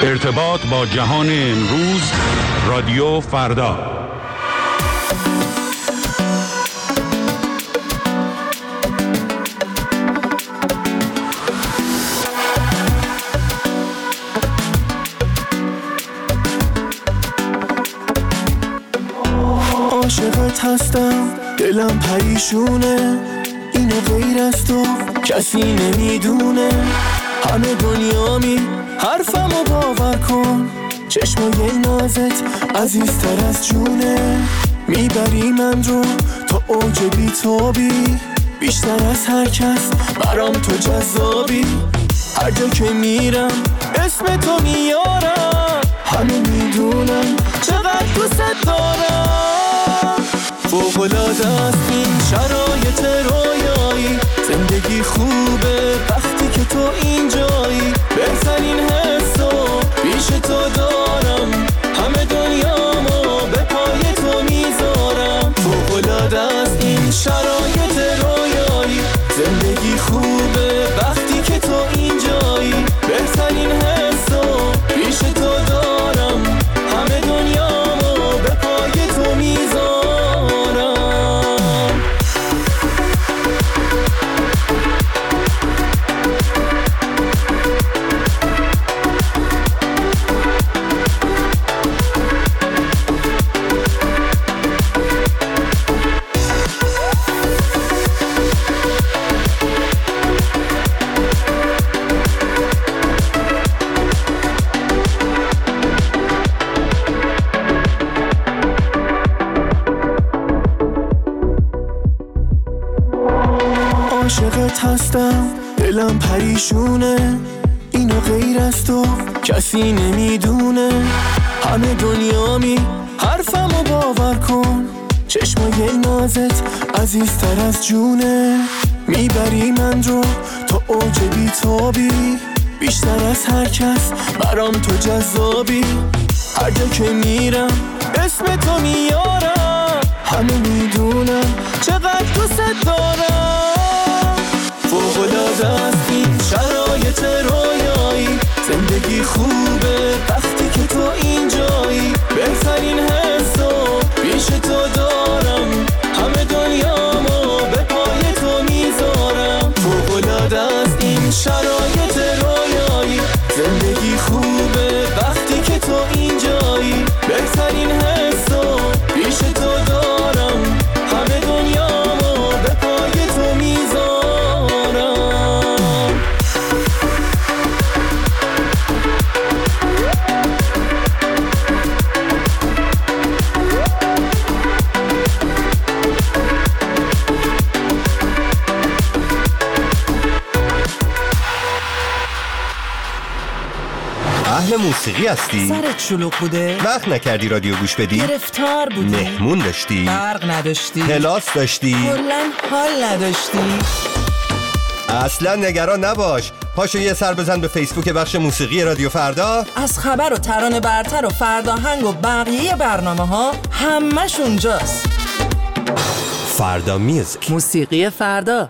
ارتباط با جهان امروز، رادیو فردا. عاشقت هستم، دلم پریشونه، اینو غیر از تو کسی نمیدونه. همه دنیامی حرفمو باور کن، چشمای نازت عزیزتر از جونه. میبری من رو تا اوج بی‌تابی، بیشتر از هر کس برام تو جذابی. هر جا که میرم اسم تو میارم، همه میدونم چقدر دوست دارم. فوق‌العاده است این شرایط رویایی، زندگی خوبه وقتی که تو اینجایی. بهترین حسو پیش تو دارم، همه دنیامو به پای تو میذارم. فوق‌العاده است این شرایط رویایی، زندگی خوبه وقتی که تو اینجایی. بهترین حسو پیش تو دارم، همه دنیامو به پای تو میذارم. عاشقت هستم، دلم پریشونه، اینو غیر از تو کسی نمیدونه. همه دنیامی حرفمو باور کن، چشمای نازت عزیزتر از جونه. میبری من رو تا اوج بی‌تابی، بیشتر از هر کس برام تو جذابی. هر جا که میرم اسم تو میارم، همه میدونم چقدر دوست دارم. فوق‌العاده است این شرایط رویایی، زندگی خوبه وقتی که تو اینجایی. بهترین حسو پیش تو دارم، همه دنیامو به پای تو میذارم. فوق‌العاده است این شرایط رویایی، زندگی خوبه وقتی که تو اینجایی. بهترین حسو پیش تو دارم، همه دنیامو به پای تو میذارم. اهل موسیقی هستی؟ سرت شلوغ بوده؟ وقت نکردی رادیو گوش بدی؟ گرفتار بودی؟ مهمون داشتی؟ برق نداشتی؟ کلاس داشتی؟ کلاً حال نداشتی؟ اصلا نگران نباش، پاشو یه سر بزن به فیسبوک بخش موسیقی رادیو فردا. از خبر و ترانه برتر و فرداهنگ و بقیه برنامه ها همش اونجاست. فردا میوزیک، موسیقی فردا.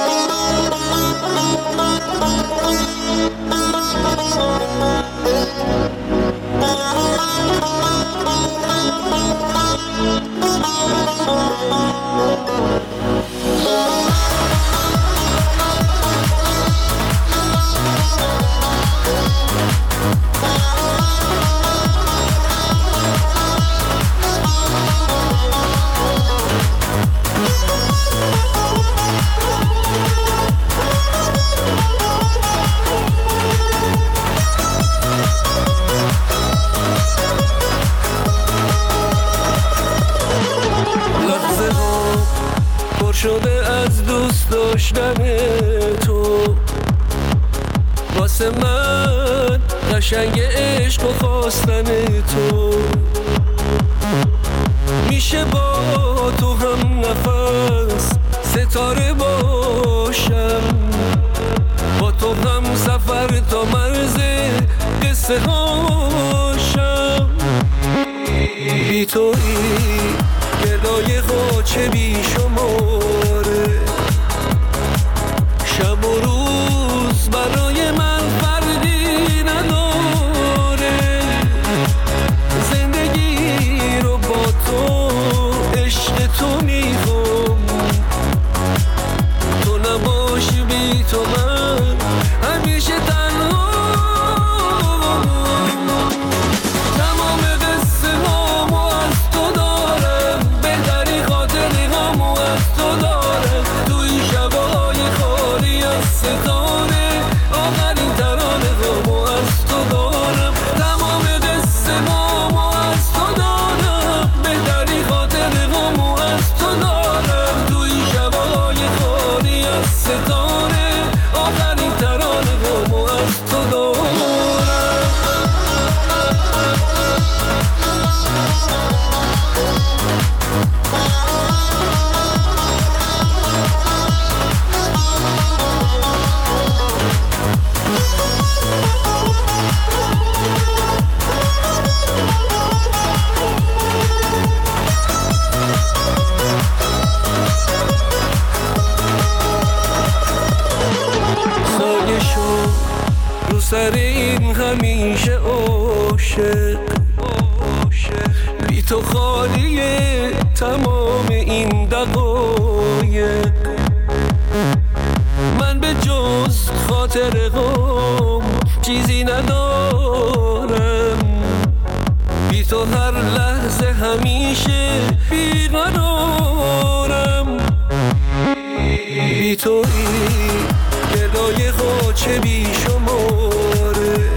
شده از دوست داشتن تو، واسه من قشنگ عشق و خواستن تو. میشه با تو هم نفس ستاره باشم، با تو هم سفر تا مرز قصه هاشم. بی تویی گدای غاچه بی شماره، شب و روز برای من فردی نداره. سر این همیشه عاشق، بی تو خالیه تمام این دقایق. من به جز خاطر غم چیزی ندارم، بی تو هر لحظه همیشه بیقرارم. بی تو این گدای غاچه بی شماره،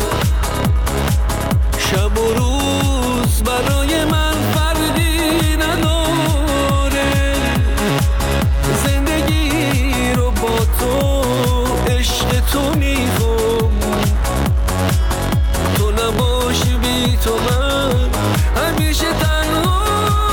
شب و روز برای من فردی نداره. زندگی رو با تو عشق تو میخوام، تو نباشی بی تو من همیشه تنها.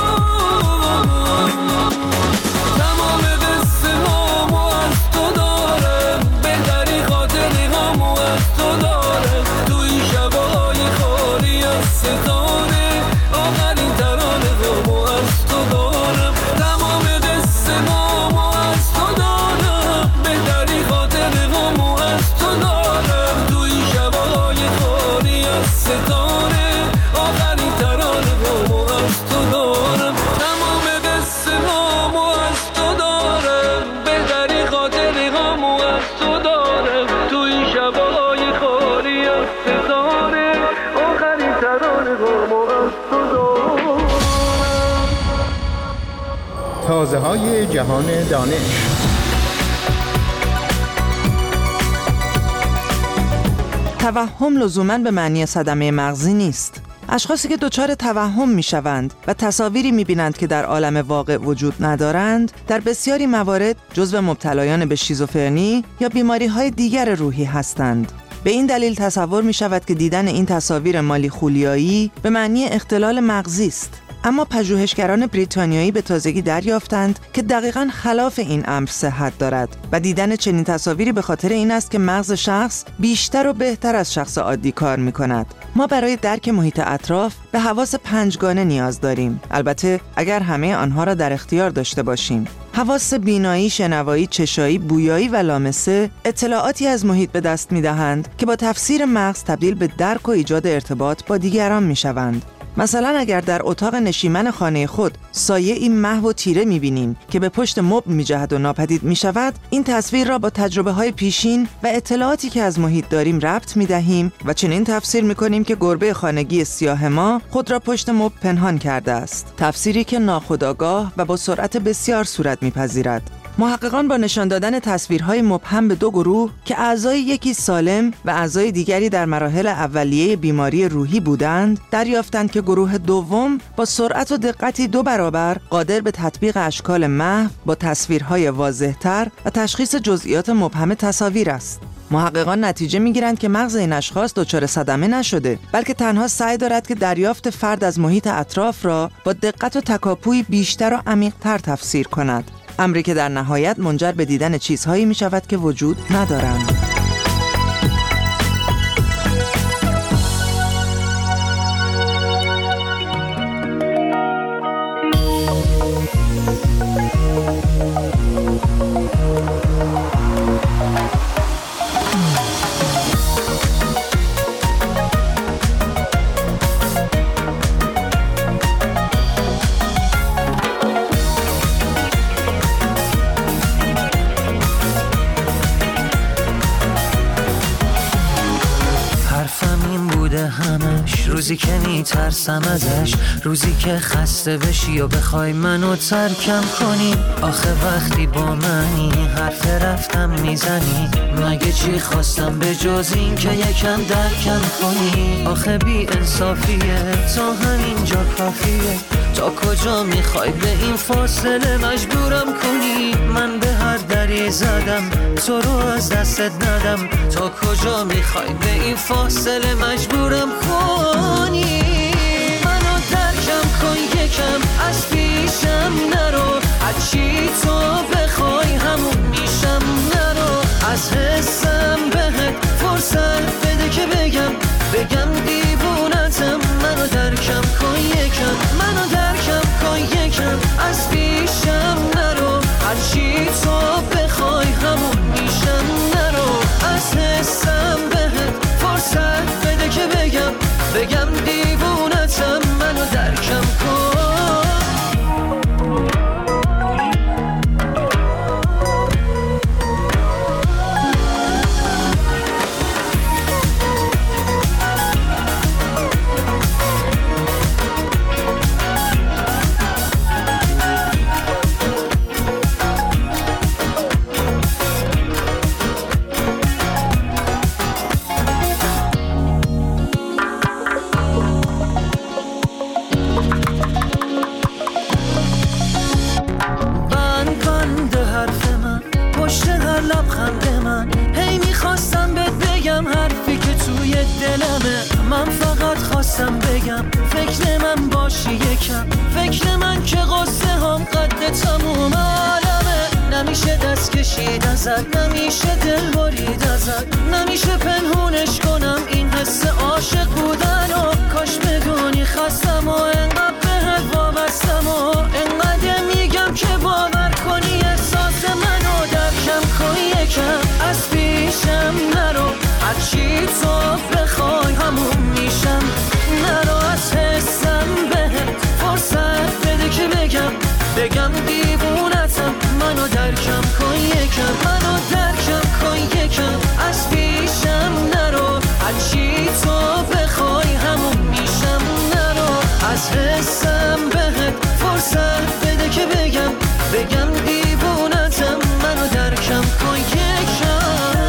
تمام قصه هامو از تو دارم، بهتری خاطری هامو از تو دارم. تو این شبای خالی از ستاره، آخرین ترانه هامو از تو دارم. تمام قصه هامو از تو دارم، بهتری خاطری هامو از تو دارم. تو این شبای خالی از ستاره، آخرین ترانه هامو از تو دارم. تمام قصه هامو از تو دارم، بهتری خاطری هامو از تو دارم. تو این شبای خالی از ستاره، آخرین ترانه هامو از تو دارم. تازه‌های جهان دانش. توهم لزوماً به معنی صدمه مغزی نیست. اشخاصی که دچار توهم میشوند و تصاویری میبینند که در عالم واقع وجود ندارند، در بسیاری موارد جزو مبتلایان به شیزوفرنی یا بیماری‌های دیگر روحی هستند. به این دلیل تصور میشود که دیدن این تصاویر مالیخولیایی به معنی اختلال مغزی است. اما پژوهشگران بریتانیایی به تازگی دریافتند که دقیقاً خلاف این امر صحت دارد و دیدن چنین تصاویری به خاطر این است که مغز شخص بیشتر و بهتر از شخص عادی کار می‌کند. ما برای درک محیط اطراف به حواس پنجگانه نیاز داریم، البته اگر همه آنها را در اختیار داشته باشیم. حواس بینایی، شنوایی، چشایی، بویایی و لامسه اطلاعاتی از محیط به دست می‌دهند که با تفسیر مغز تبدیل به درک و ایجاد ارتباط با دیگران می‌شوند. مثلا اگر در اتاق نشیمن خانه خود سایه‌ای محو و تیره می‌بینیم که به پشت مبل می‌جهد و ناپدید می‌شود، این تصویر را با تجربه‌های پیشین و اطلاعاتی که از محیط داریم ربط می‌دهیم و چنین تفسیر می‌کنیم که گربه خانگی سیاه ما خود را پشت مبل پنهان کرده است. تفسیری که ناخودآگاه و با سرعت بسیار صورت می‌پذیرد. محققان با نشان دادن تصویرهای مبهم به دو گروه که اعضای یکی سالم و اعضای دیگری در مراحل اولیه بیماری روحی بودند، دریافتند که گروه دوم با سرعت و دقتی 2 برابر قادر به تطبیق اشکال محو با تصویرهای واضح‌تر و تشخیص جزئیات مبهم تصاویر است. محققان نتیجه می‌گیرند که مغز این اشخاص دچار صدمه نشده، بلکه تنها سعی دارد که دریافت فرد از محیط اطراف را با دقت و تکاپوی بیشتر و عمیق‌تر تفسیر کند. امری که در نهایت منجر به دیدن چیزهایی می شود که وجود ندارند. روزی که میترسم ازش، روزی که خسته بشی و بخوای منو ترکم کنی. آخه وقتی با منی حرف رفتم میزنی، مگه چی خواستم به جز این که یکم درکم کنی. آخه بی انصافیه تا همینجا کافیه، تا کجا میخوای به این فاصله مجبورم کنی. من به هر دری زدم تو رو از دستت ندم، تا کجا میخوای به این فاصله مجبورم کنی. منو درکم کن یکم، از پیشم نرو، هرچی تو بخوای همون میشم. نرو از حسم بهت فرصت بده که بگم دیوونتم. منو درکم کن یکم، منو درکم کن یکم، از پیشم نرو، هرچی تو بخوای همون میشم. نرو از حسم بهت فرصت عالمه. من فقط خواستم بگم فکر من باشی یکم، فکر من که قصه هم قد تموم عالمه. نمیشه دست کشید ازت، نمیشه دل برید ازت، نمیشه پنهونش کنم این حس عاشق بودن و کاش بدونی خستم و انقدر بهت وابستم و انقدر میگم که باور کنی احساس منو درکم کن یکم. از پیشم نرو هرچی تو بخوای همون میشم، نرو از حسم بهت فرصت بده که بگم دیوونتم، منو درکم کن یکم، منو درکم کن یکم. از پیشم نرو هرچی تو بخوای همون میشم، نرو از حسم بهت فرصت بده که بگم دیوونتم، منو درکم کن یکم.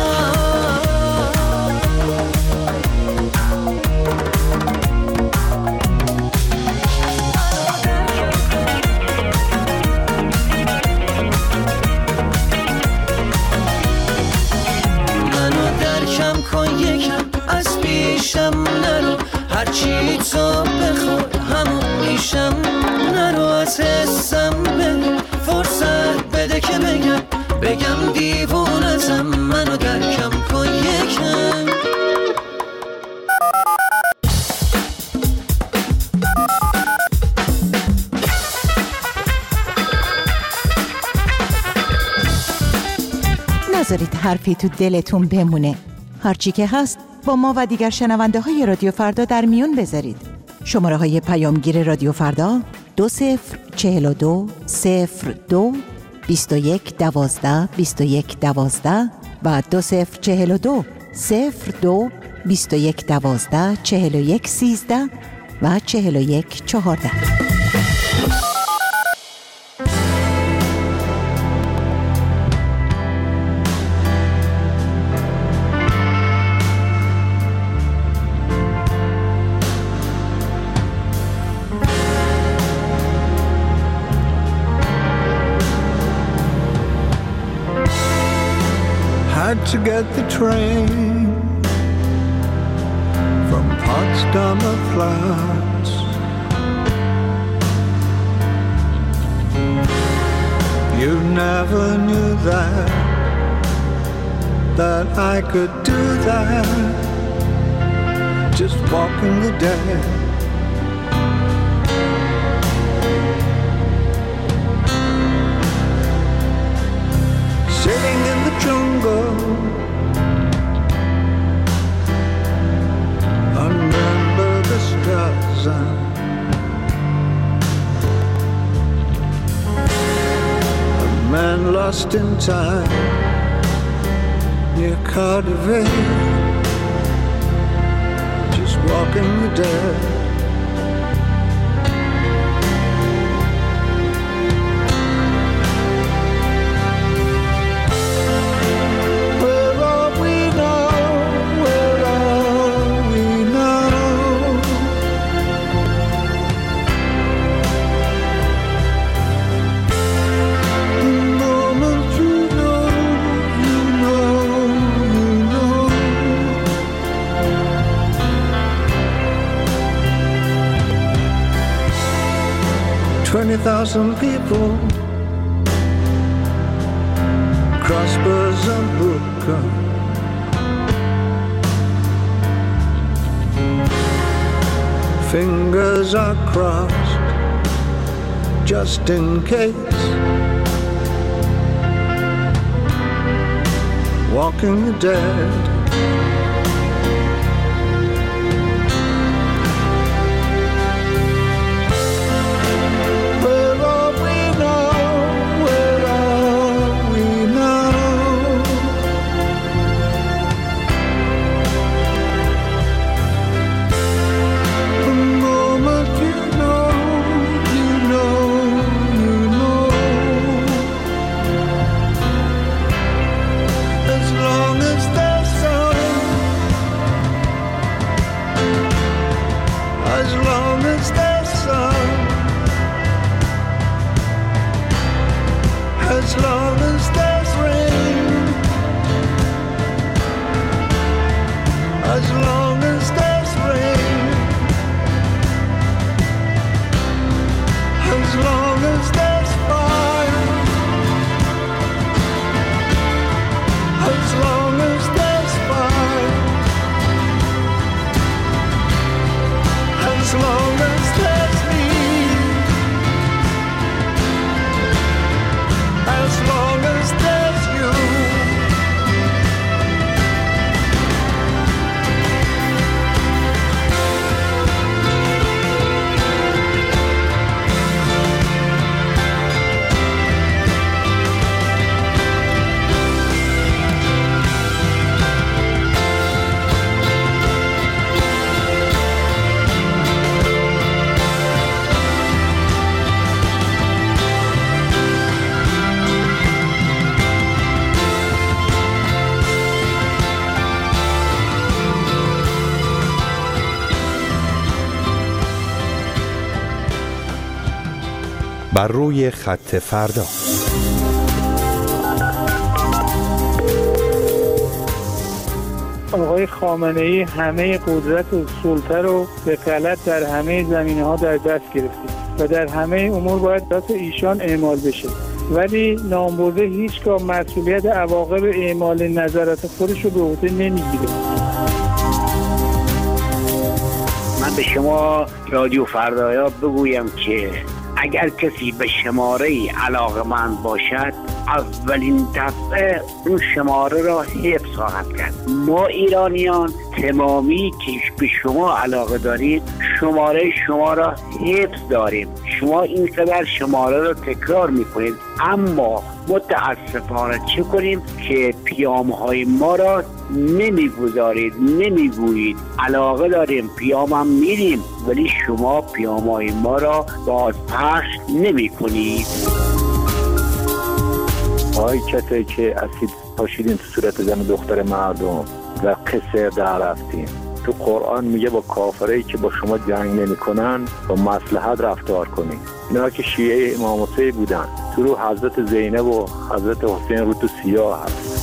از پیشم نرو هرچی تو بخوای همون میشم، نرو از حسم بده فرصت بده که بگم دیوونتم، منو درکم کن یکم. نذارید حرفی تو دلتون بمونه. هرچی که هست با ما و دیگر شنونده های رادیو فردا در میون بذارید. شماره های پیامگیر رادیو فردا 2042 02 21 12 21 12 و 2042 02 21 12 41 13 و 41 14. Had to get the train from Potsdamer Platz. You never knew that I could do that, just walking the dead. Sitting in the jungle under the Straßen, a man lost in time near Cardiff, just walking the dead. $20,000 people crossbows and Brücke, fingers are crossed just in case, walking the dead. As long as there's rain, as long as there's بر روی خط فردا. آقای خامنه‌ای همه قدرت و سلطه رو به غلط در همه زمینه‌ها در دست گرفته و در همه امور باید دست ایشان اعمال بشه، ولی نامبرده هیچگاه مسئولیت عواقب اعمال نظرات خودش رو به عهده نمیگیره. من به شما رادیو فردایا بگویم که اگر کسی به شماره‌ای علاقه‌مند باشد اولین دفعه اون شماره را حفظ خواهد کرد. ما ایرانیان تمامی که به شما علاقه دارید شماره شما را حفظ داریم. شما اینقدر شماره را تکرار میکنید، اما متاسفانه چه کنیم که پیام‌های ما را نمیگذارید، نمیگویید. علاقه داریم پیامم میدیم ولی شما پیام‌های ما را بازپخش نمی‌کنید. کسی که اسید پاشیدین تو صورت زن دختر مردم و قصه در رفتین. تو قرآن میگه با کافرایی که با شما جنگ نمی‌کنن با مصلحت رفتار کنین. اینا که شیعه امام حسین بودن، تو رو حضرت زینب و حضرت حسین رو تو سیاه هست.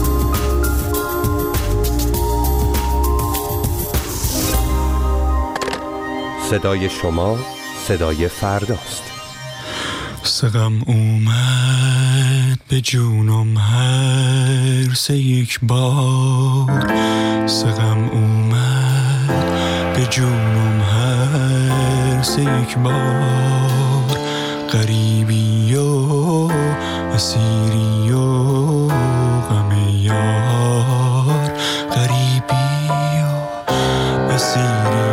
صدای شما صدای فرداست. سقم اومد به جونم هر سه یک بار، سقم اومد به جونم هر سه یک بار، غریبی و اسیری و غم یار، غریبی و اسیری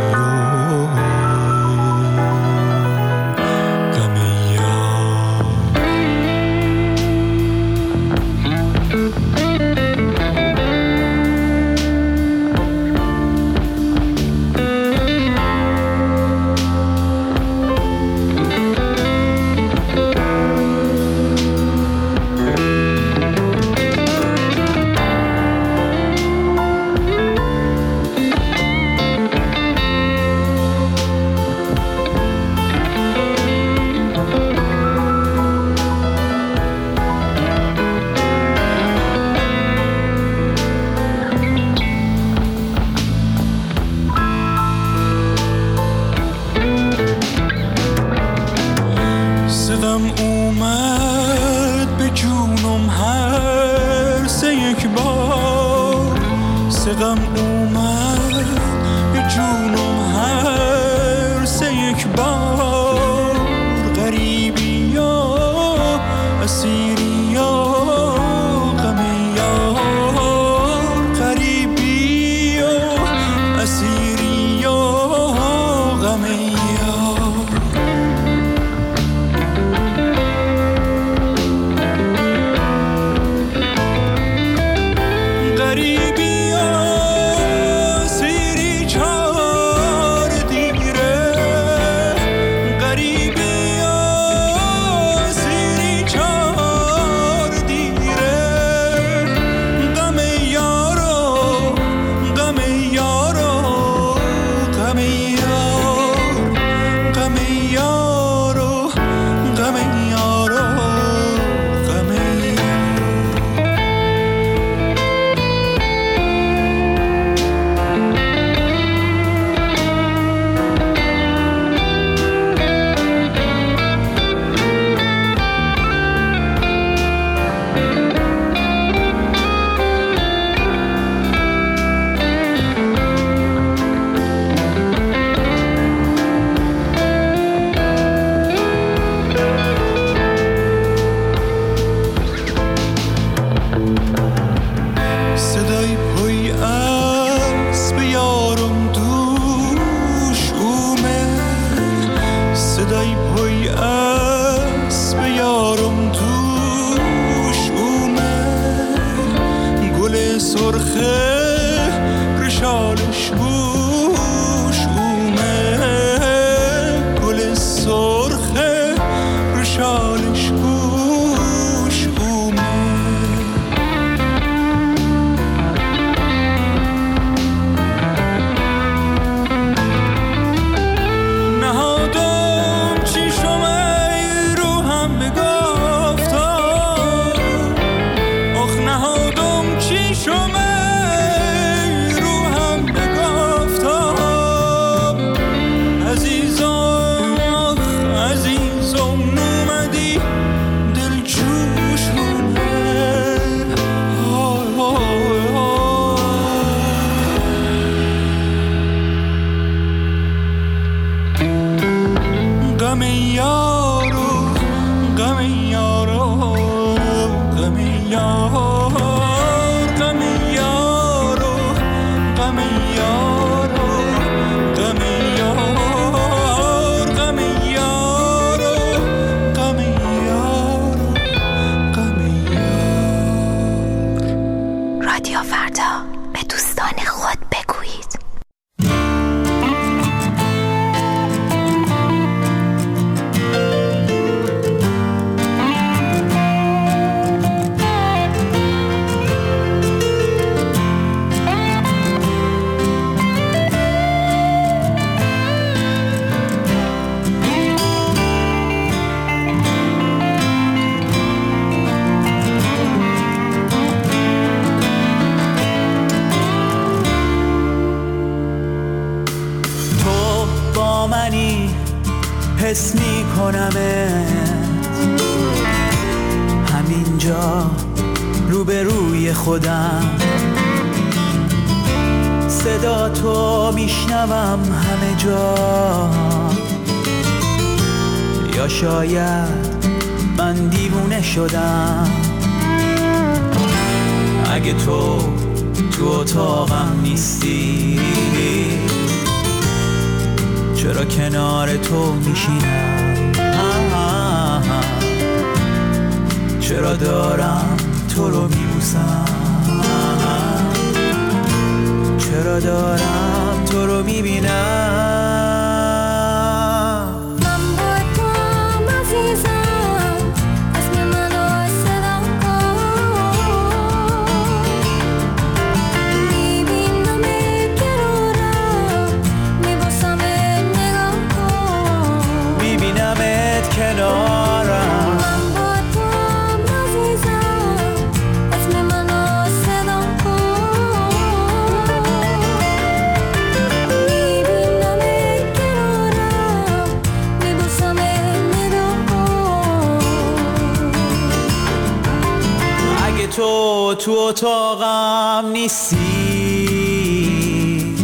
با منی حس میکنمت همینجا روبروی خودم، صدا تو میشنوم همه جا. یا شاید من دیوونه شدم، اگه تو اتاقم نیستی چرا کنار تو میشینم؟ چرا دارم تو رو میبوسم؟ چرا دارم تو رو میبینم؟ تو اتاقم نیستی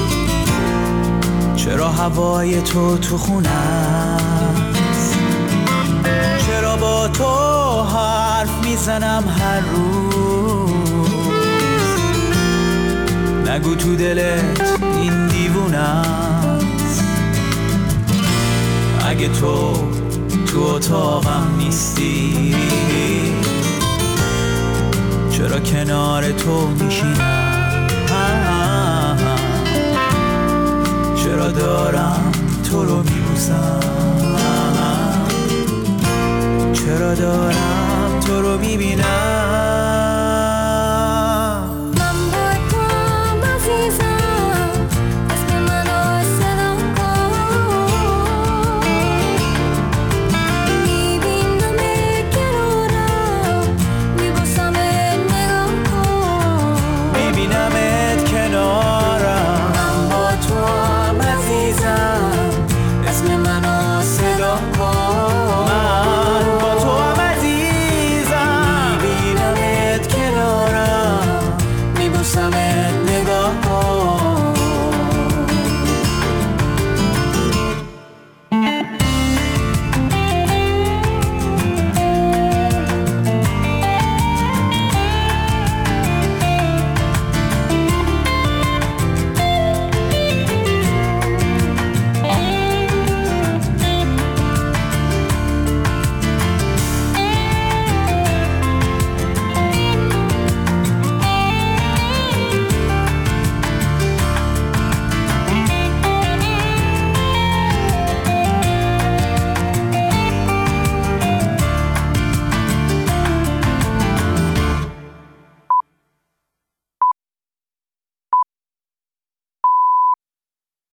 چرا هوای تو خونه است؟ چرا با تو حرف میزنم هر روز؟ نگو تو دلت این دیوونه است. اگه تو اتاقم نیستی چرا کنار تو میشینم؟ چرا دارم تو رو میبوسم؟ چرا دارم تو رو میبینم؟